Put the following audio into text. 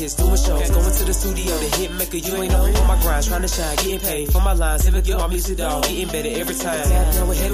hits, doing shows, going to the studio, the hit maker, you ain't know. On my grind, trying to shine, getting paid for my lines, never get my music dog, getting better every time.